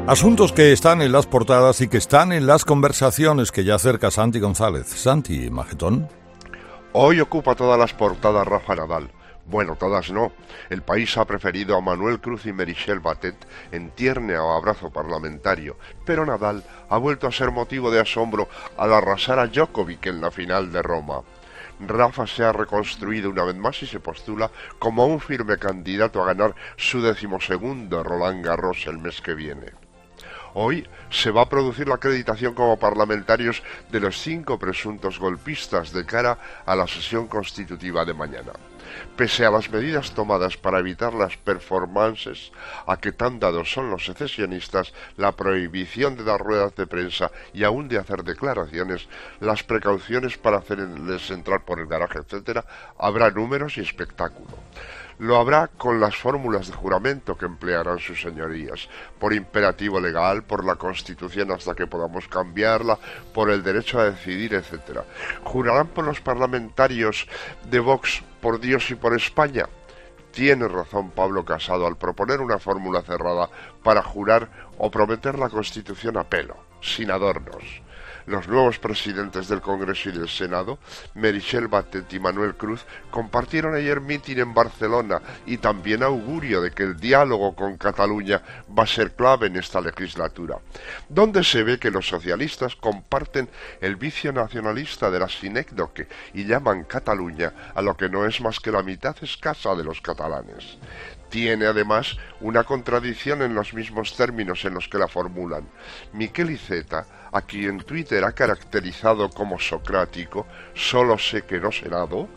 Asuntos que están en las portadas y que están en las conversaciones que ya acerca Santi González. Santi, majetón. Hoy ocupa todas las portadas Rafa Nadal. Bueno, todas no. El país ha preferido a Manuel Cruz y Meritxell Batet en tierne o abrazo parlamentario, pero Nadal ha vuelto a ser motivo de asombro al arrasar a Djokovic en la final de Roma. Rafa se ha reconstruido una vez más y se postula como un firme candidato a ganar su 12º Roland Garros el mes que viene. Hoy se va a producir la acreditación como parlamentarios de los 5 presuntos golpistas de cara a la sesión constitutiva de mañana. Pese a las medidas tomadas para evitar las performances a que tan dados son los secesionistas, la prohibición de dar ruedas de prensa y aún de hacer declaraciones, las precauciones para hacerles entrar por el garaje, etc., habrá números y espectáculo. Lo habrá con las fórmulas de juramento que emplearán sus señorías, por imperativo legal, por la Constitución hasta que podamos cambiarla, por el derecho a decidir, etc. ¿Jurarán por los parlamentarios de Vox, por Dios y por España? Tiene razón Pablo Casado al proponer una fórmula cerrada para jurar o prometer la Constitución a pelo, sin adornos. Los nuevos presidentes del Congreso y del Senado, Meritxell Batet y Manuel Cruz, compartieron ayer mitin en Barcelona y también augurio de que el diálogo con Cataluña va a ser clave en esta legislatura, donde se ve que los socialistas comparten el vicio nacionalista de la sinécdoque y llaman Cataluña a lo que no es más que la mitad escasa de los catalanes. Tiene además una contradicción en los mismos términos en los que la formulan. Miquel Iceta, a quien Twitter ha caracterizado como socrático, solo sé que no senado,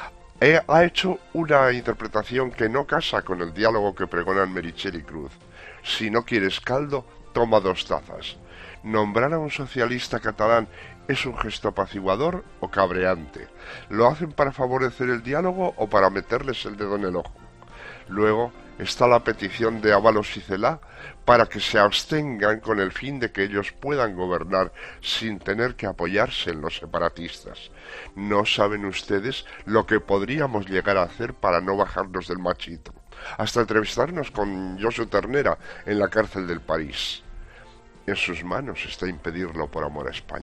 ha hecho una interpretación que no casa con el diálogo que pregonan Meritxell y Cruz. Si no quieres caldo, toma 2 tazas. ¿Nombrar a un socialista catalán es un gesto apaciguador o cabreante? ¿Lo hacen para favorecer el diálogo o para meterles el dedo en el ojo? Luego está la petición de Ábalos y Celaá para que se abstengan con el fin de que ellos puedan gobernar sin tener que apoyarse en los separatistas. No saben ustedes lo que podríamos llegar a hacer para no bajarnos del machito. Hasta entrevistarnos con Josu Ternera en la cárcel del París. En sus manos está impedirlo por amor a España.